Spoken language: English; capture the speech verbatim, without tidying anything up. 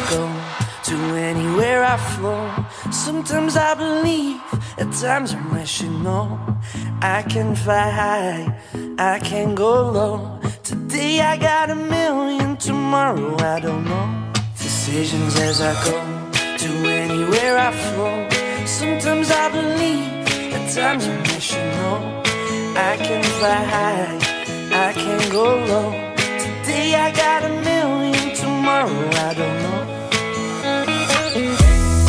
go, to anywhere I flow. Sometimes I believe, at times I'm rational. I can fly high, I can go low. Today I got a million, tomorrow I don't know. Decisions as I go, to anywhere I flow. Sometimes I believe, at times I'm rational. I can fly high, I can go low. Today I got a million, tomorrow I don't know.